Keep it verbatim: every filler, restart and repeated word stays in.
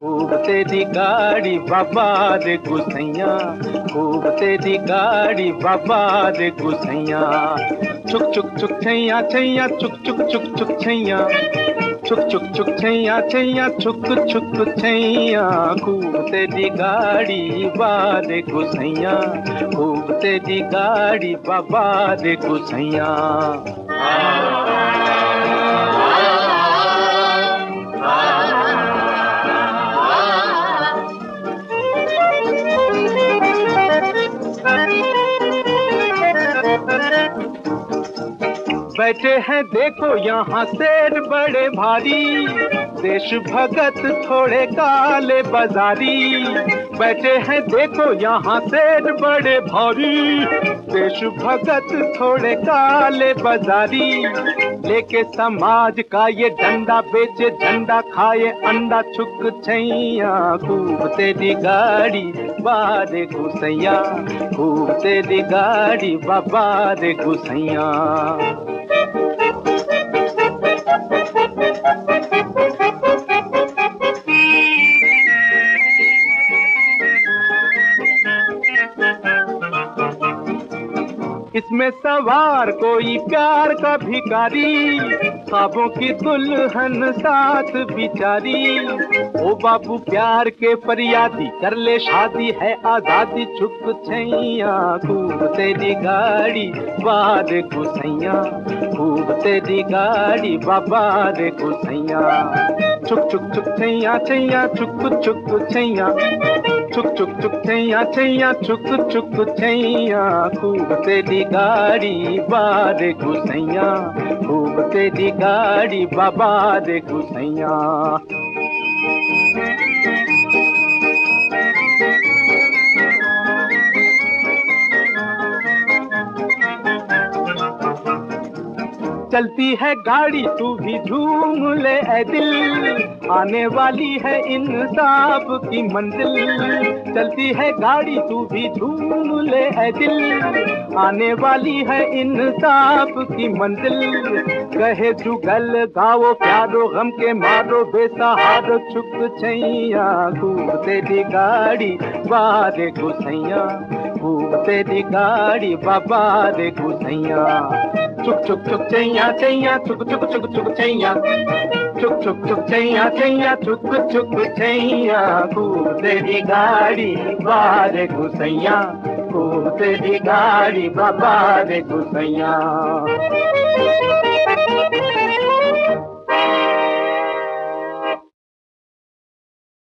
खूब तेरी गाड़ी बाबा रे गुसैया, खूब तेरी गाड़ी बाबा रे गुसैया। छुक छुक छुक छैया छैया छुक छुक छुक छुक छैया, छुक छुक छुक छैया छैया छुक छुक छैया। खूब तेरी गाड़ी बाबा रे गुसैया, खूब तेरी गाड़ी बाबा रे गुसैया। बैठे हैं देखो यहाँ शेर बड़े भारी, देश भगत थोड़े काले बाजारी। बैठे हैं देखो यहाँ शेर बड़े भारी, देश भगत थोड़े काले बाजारी। लेके समाज का ये डंडा, बेचे झंडा खाए अंडा। छुक छैया खूब तेरी गाड़ी बारे गुसैया, खूब तेरी गाड़ी बाबा रे गुसैया। इसमें सवार कोई प्यार का भिखारी, ख्वाबों की दुल्हन साथ बिचारी। ओ बाबू प्यार के फरियादी, कर ले शादी है आजादी। छुक छैया खूब तेरी गाड़ी बार गुसैया, खूब तेरी गाड़ी बाबा रे गुसैया। छुक छुक छुक छैया छैया छुक छुक छैया, छुक छुक छुक छैया छैया छुक छुक छैया। खूब तेरी गाड़ी बार गुसैया, खूब तेरी गाड़ी बाबा रे गुसैया। चलती है गाड़ी तू भी झूम ले ऐ दिल, आने वाली है इंसाफ की मंजिल। चलती है गाड़ी तू भी झूम ले ऐ दिल, आने वाली है इंसाफ की मंजिल। कहे जुगल गाओ प्यारो गम के मारो बेसहारो। छुक छैया खूब तेरी गाड़ी बारे गुसैया, खूब तेरी गाड़ी बाबा रे गुसैया। छुक छुक छुक छैया छैया छुक छुक छुक छुक छैया, छुक छुक छुक छैया छैया छुक छुक छैया। खूब तेरी गाड़ी बारे गुसैया, खूब तेरी गाड़ी बाबा रे गुसैया।